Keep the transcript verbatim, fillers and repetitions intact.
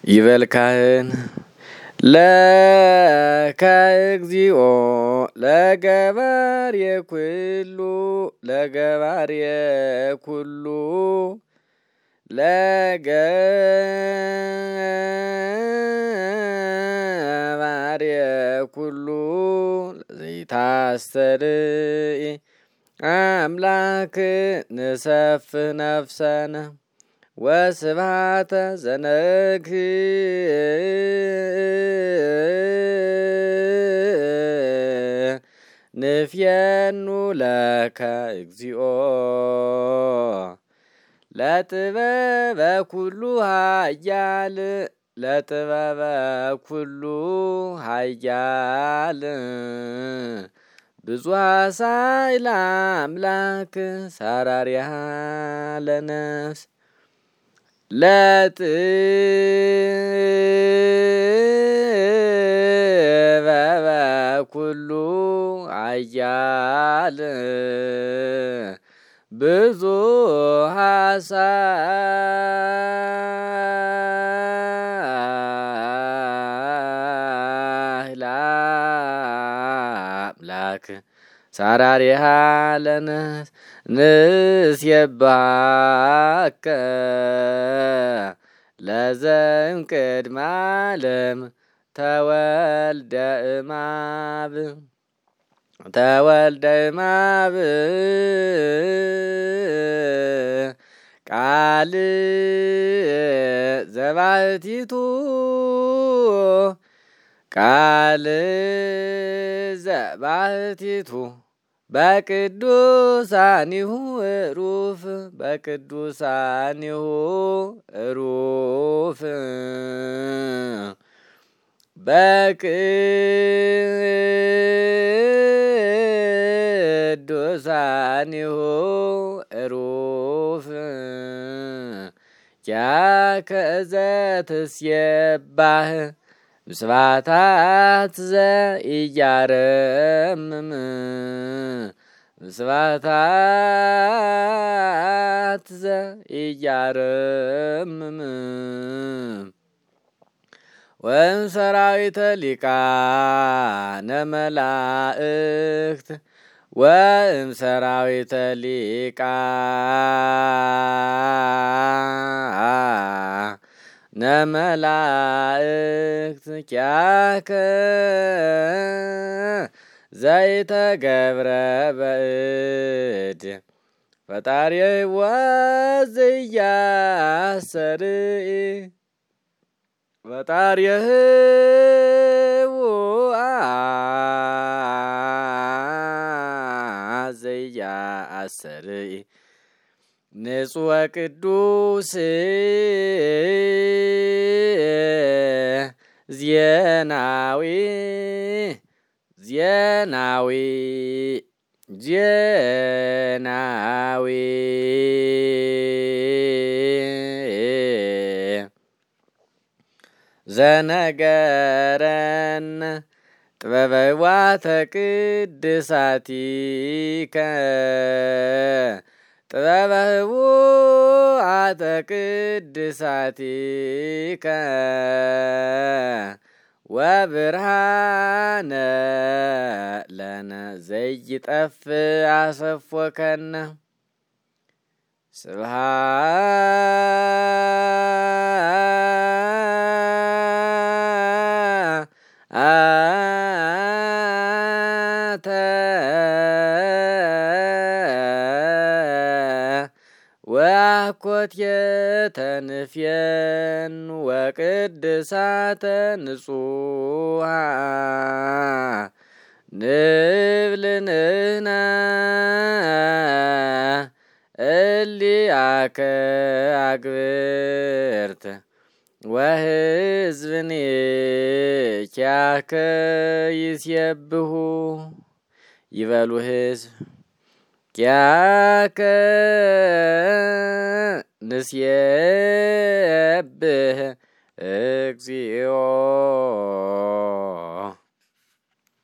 ይበልካህን ለከእግዚኦ ለገባርየ ኩሉ ለገባርየ ኩሉ ለገባርየ ኩሉ ዘይታስተርኢ አምላክ ንሰፍህ ነፍሰነ ወስብሐተ ዘነግህ ንፍየኑ ለከ እግዚኦ ለጥበበ ኩሉ ኃያል ለጥበበ ኩሉ ኃያል ብዙኃ ሣዕለ አምላክ ሠራሪሃ ለነፍስ ለጥበበ ኩሉ ኃያል ብዙኃ ሣዕለ አምላክ ሠራሪሃ ለነፍስ ንሴብሐከ ለዘእምቅድመ ዓለም ተወልደ እምአብ ተወልደ እምአብ ቃል ዘባሕቲቱ ቃል ዘባሕቲቱ በቅዱሳኒሁ ዕሩፍ በቅዱሳኒሁ ዕሩፍ በቅዱሳኒሁ ዕሩፍ ያከ ዘትሴባህ ምስባታት ዘኢያረምም ምስባታት ዘኢያረምም ወእምሰራዊተ ሊቃነ መላእክት ወእምሰራዊተ ሊቃነ መላእክት ኪያከ ዘይተገብረ በእድ ፈጣርየ ወዘያስተርኢ ፈጣርየ ወዘያስተርኢ ንጹሕ ወቅዱስ ዜናዊ ዜናዊ ዜናዊ ዘነገረነ ጥበበ ዋተ ቅድሳቲከ ጥበበ ዋተ ቅድሳቲከ ወብርሃነ ለነ ዘይጠፍእ አሰፎከነ ስብሐተ ወአኮቴተ ንፍየን ወቅድሳተ ንጹሐ ንብል ንሕነ እሊአከ አግብርት ወሕዝብኒ ኪያከ ይሴብሑ ይበሉ ሕዝብ ኪያከ ንሴብሕ እግዚኦ